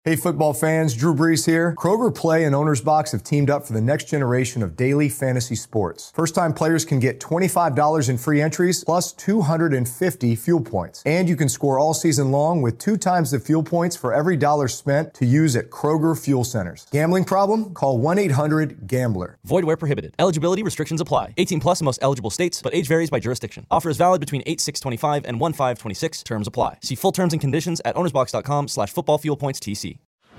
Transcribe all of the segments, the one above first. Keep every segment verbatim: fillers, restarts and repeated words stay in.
Hey football fans, Drew Brees here. Kroger Play and Owner's Box have teamed up for the next generation of daily fantasy sports. First-time players can get twenty-five dollars in free entries plus two hundred fifty fuel points. And you can score all season long with two times the fuel points for every dollar spent to use at Kroger Fuel Centers. Gambling problem? Call one eight hundred gambler. Void where prohibited. Eligibility restrictions apply. eighteen plus in most eligible states, but age varies by jurisdiction. Offer is valid between eight six twenty-five and one five twenty-six. Terms apply. See full terms and conditions at ownersbox.com slash football fuel points TC.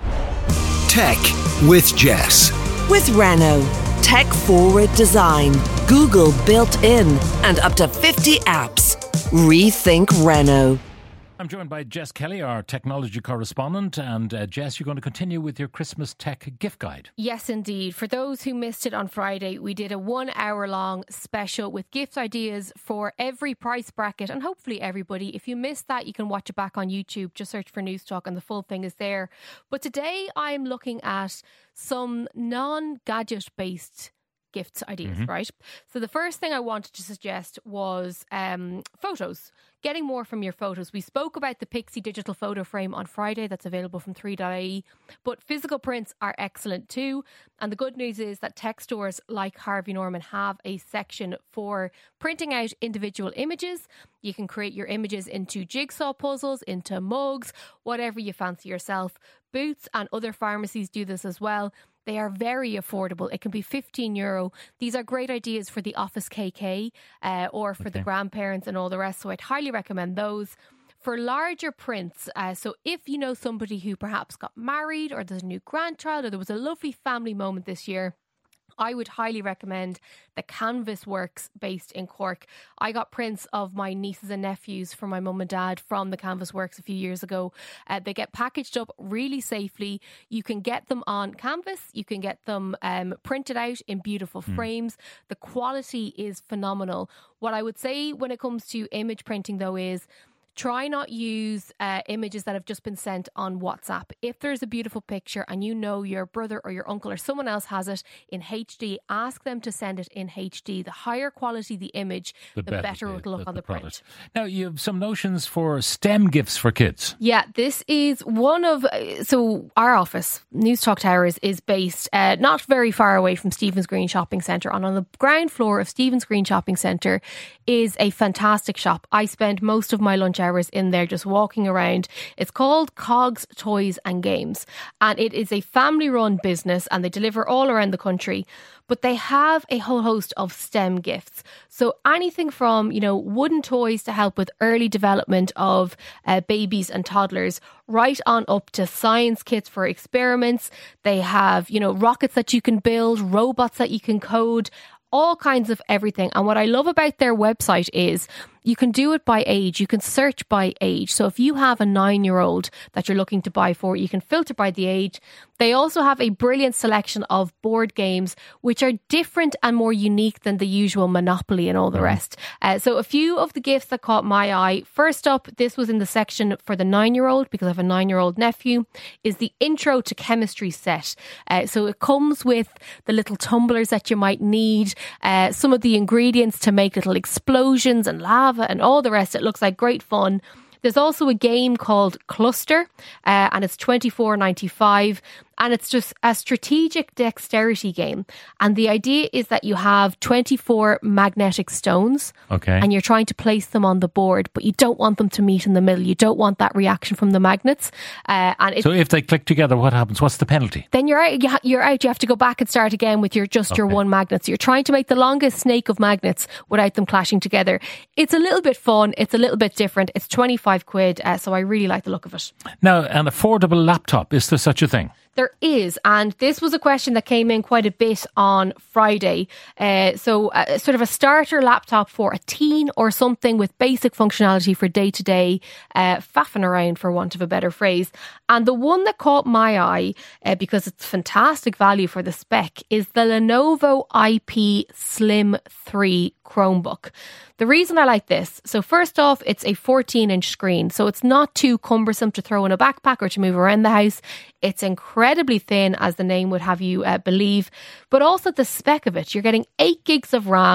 Tech with Jess. With Renault. Tech forward design. Google built in. And up to fifty apps. Rethink Renault. I'm joined by Jess Kelly, our technology correspondent. And uh, Jess, you're going to continue with your Christmas tech gift guide. Yes, indeed. For those who missed it on Friday, we did a one hour long special with gift ideas for every price bracket and hopefully everybody. If you missed that, you can watch it back on YouTube. Just search for News Talk and the full thing is there. But today I'm looking at some non-gadget based gifts ideas, mm-hmm. right? So the first thing I wanted to suggest was um, photos. Getting more from your photos. We spoke about the Pixie digital photo frame on Friday. That's available from three dot I E. But physical prints are excellent too. And the good news is that tech stores like Harvey Norman have a section for printing out individual images. You can create your images into jigsaw puzzles, into mugs, whatever you fancy yourself. Boots and other pharmacies do this as well. They are very affordable. It can be fifteen euro. These are great ideas for the office K K uh, or for okay. the grandparents and all the rest. So I'd highly recommend those. For larger prints, uh, so if you know somebody who perhaps got married or there's a new grandchild or there was a lovely family moment this year, I would highly recommend the Canvas Works based in Cork. I got prints of my nieces and nephews for my mum and dad from the Canvas Works a few years ago. Uh, they get packaged up really safely. You can get them on canvas. You can get them um, printed out in beautiful mm. frames. The quality is phenomenal. What I would say when it comes to image printing though is try not use uh, images that have just been sent on WhatsApp. If there's a beautiful picture and you know your brother or your uncle or someone else has it in H D, ask them to send it in H D. The higher quality the image, the, the better, better it will look the, on the, the print. Now, you have some notions for STEM gifts for kids. Yeah, this is one of... So our office, News Talk Towers, is based uh, not very far away from Stephen's Green Shopping Centre. And on the ground floor of Stephen's Green Shopping Centre is a fantastic shop. I spend most of my lunch hours in there just walking around. It's called Cogs Toys and Games and it is a family run business and they deliver all around the country, but they have a whole host of STEM gifts. So anything from, you know, wooden toys to help with early development of uh, babies and toddlers, right on up to science kits for experiments. They have, you know, rockets that you can build, robots that you can code, all kinds of everything. And what I love about their website is you can do it by age. You can search by age. So if you have a nine-year-old that you're looking to buy for, you can filter by the age. They also have a brilliant selection of board games, which are different and more unique than the usual Monopoly and all the rest. Uh, so a few of the gifts that caught my eye. First up, this was in the section for the nine-year-old, because I have a nine-year-old nephew, is the Intro to Chemistry set. Uh, so it comes with the little tumblers that you might need, uh, some of the ingredients to make little explosions and lava and all the rest. It looks like great fun. There's also a game called Cluster uh, and it's twenty-four ninety-five and it's just a strategic dexterity game. And the idea is that you have twenty-four magnetic stones okay. and you're trying to place them on the board, but you don't want them to meet in the middle. You don't want that reaction from the magnets. Uh, and it, so if they click together, what happens? What's the penalty? Then you're out. You're out. You have to go back and start again with your just okay. your one magnet. So you're trying to make the longest snake of magnets without them clashing together. It's a little bit fun. It's a little bit different. It's twenty-five quid. Uh, so I really like the look of it. Now, an affordable laptop, is there such a thing? There is, and this was a question that came in quite a bit on Friday. Uh, so uh, sort of a starter laptop for a teen or something with basic functionality for day-to-day uh, faffing around, for want of a better phrase. And the one that caught my eye, uh, because it's fantastic value for the spec, is the Lenovo I P Slim three Chromebook. The reason I like this, so first off, it's a fourteen inch screen, so it's not too cumbersome to throw in a backpack or to move around the house. It's incredibly thin, as the name would have you uh, believe, but also the spec of it. You're getting eight gigs of RAM,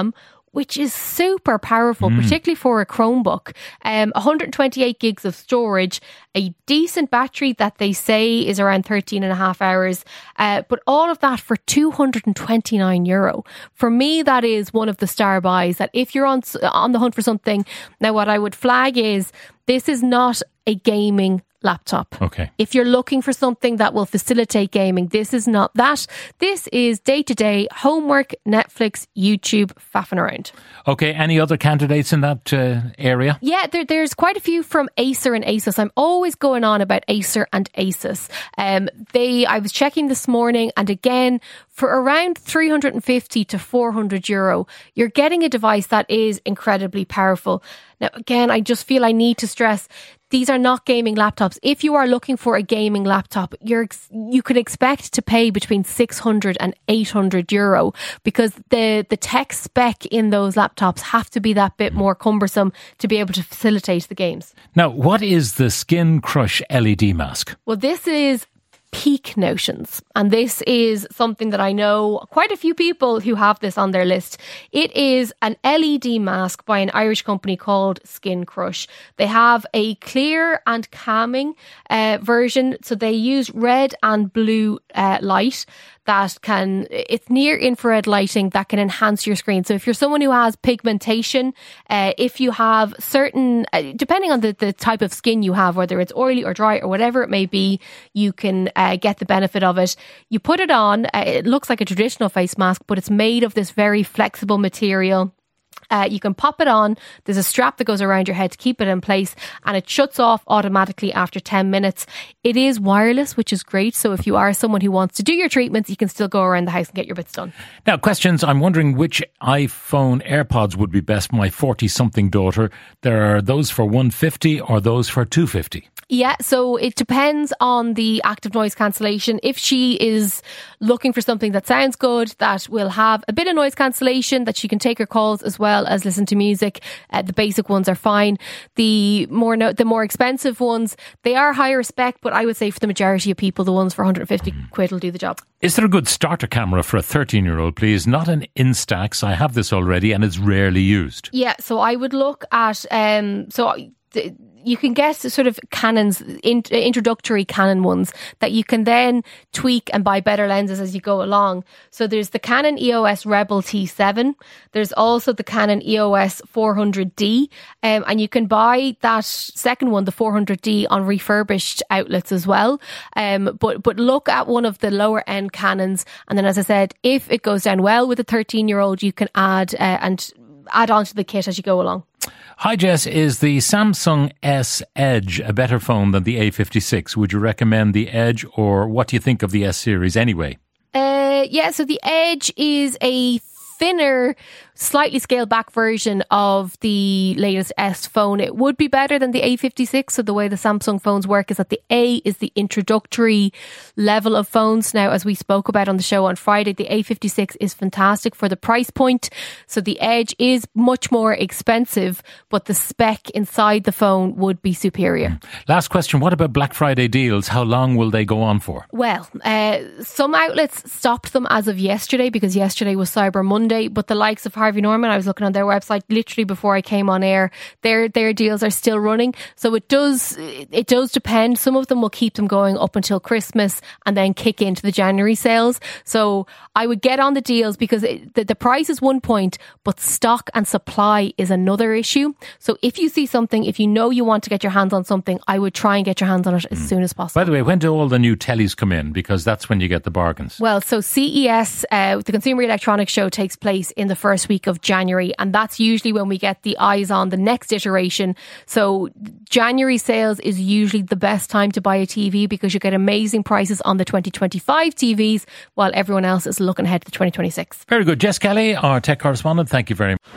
which is super powerful, mm. particularly for a Chromebook. Um, one hundred twenty-eight gigs of storage, a decent battery that they say is around thirteen and a half hours, uh, but all of that for two hundred twenty-nine euro. For me, that is one of the star buys, that if you're on on the hunt for something, now what I would flag is this is not a gaming laptop. Okay. If you're looking for something that will facilitate gaming, this is not that. This is day-to-day homework, Netflix, YouTube, faffing around. Okay, any other candidates in that uh, area? Yeah, there, there's quite a few from Acer and Asus. I'm always going on about Acer and Asus. Um, they, I was checking this morning, and again, for around three hundred fifty to four hundred euro, you're getting a device that is incredibly powerful. Now, again, I just feel I need to stress, these are not gaming laptops. If you are looking for a gaming laptop, you're you could expect to pay between six hundred and eight hundred euro, because the, the tech spec in those laptops have to be that bit more cumbersome to be able to facilitate the games. Now, what is the Skin Crush L E D mask? Well, this is peak notions, and this is something that I know quite a few people who have this on their list. It is an L E D mask by an Irish company called Skin Crush. They have a clear and calming uh, version, so they use red and blue uh, light that can, it's near infrared lighting that can enhance your screen. So if you're someone who has pigmentation, uh, if you have certain, uh, depending on the, the type of skin you have, whether it's oily or dry or whatever it may be, you can uh, get the benefit of it. You put it on, uh, it looks like a traditional face mask, but it's made of this very flexible material. Uh, you can pop it on. There's a strap that goes around your head to keep it in place, and it shuts off automatically after ten minutes. It is wireless, which is great. So if you are someone who wants to do your treatments, you can still go around the house and get your bits done. Now, questions. I'm wondering which iPhone AirPods would be best for my forty-something daughter. There are those for one hundred fifty or those for two hundred fifty. Yeah, so it depends on the active noise cancellation. If she is looking for something that sounds good, that will have a bit of noise cancellation, that she can take her calls as well as listen to music, uh, the basic ones are fine. The more no, the more expensive ones, they are higher spec, but I would say for the majority of people, the ones for one hundred fifty quid will do the job. Is there a good starter camera for a thirteen-year-old, please? Not an Instax. I have this already, and it's rarely used. Yeah, so I would look at um, so. The, you can get sort of Canon's in, introductory Canon ones that you can then tweak and buy better lenses as you go along. So there's the Canon E O S Rebel T seven. There's also the Canon E O S four hundred D. Um, and you can buy that second one, the four hundred D, on refurbished outlets as well. Um, but, but look at one of the lower end Canons. And then, as I said, if it goes down well with a thirteen year old, you can add uh, and add on to the kit as you go along. Hi Jess, is the Samsung S Edge a better phone than the A fifty-six? Would you recommend the Edge, or what do you think of the S series anyway? Uh, yeah, so the Edge is a thinner, slightly scaled back version of the latest S phone. It would be better than the A fifty-six. So the way the Samsung phones work is that the A is the introductory level of phones. Now, as we spoke about on the show on Friday, the A fifty-six is fantastic for the price point. So the Edge is much more expensive, but the spec inside the phone would be superior. Last question, what about Black Friday deals? How long will they go on for? Well, uh, some outlets stopped them as of yesterday, because yesterday was Cyber Monday. But the likes of Harvey Norman, I was looking on their website literally before I came on air, their their deals are still running. So it does it does depend. Some of them will keep them going up until Christmas and then kick into the January sales. So I would get on the deals, because it, the, the price is one point, but stock and supply is another issue. So if you see something, if you know you want to get your hands on something, I would try and get your hands on it as mm. soon as possible. By the way, when do all the new tellies come in? Because that's when you get the bargains. Well, so C E S, uh, the Consumer Electronics Show, takes place in the first week of January, and that's usually when we get the eyes on the next iteration. So January sales is usually the best time to buy a T V, because you get amazing prices on the twenty twenty-five T Vs while everyone else is looking ahead to the twenty twenty-six. Very good. Jess Kelly, our tech correspondent, thank you very much.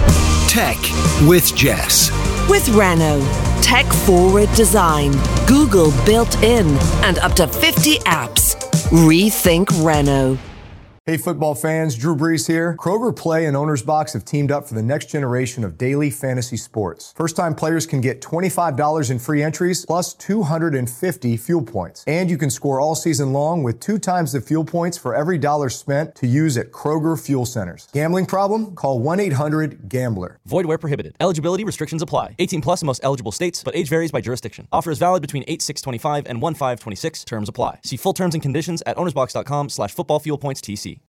Tech with Jess. With Renault. Tech forward design, Google built in, and up to fifty apps. Rethink Renault. Hey football fans, Drew Brees here. Kroger Play and Owner's Box have teamed up for the next generation of daily fantasy sports. First-time players can get twenty-five dollars in free entries plus two hundred fifty fuel points. And you can score all season long with two times the fuel points for every dollar spent to use at Kroger Fuel Centers. Gambling problem? Call one eight hundred gambler. Void where prohibited. Eligibility restrictions apply. eighteen plus in most eligible states, but age varies by jurisdiction. Offer is valid between eight six twenty-five and one five twenty-six. Terms apply. See full terms and conditions at ownersbox.com slash football fuel points TC.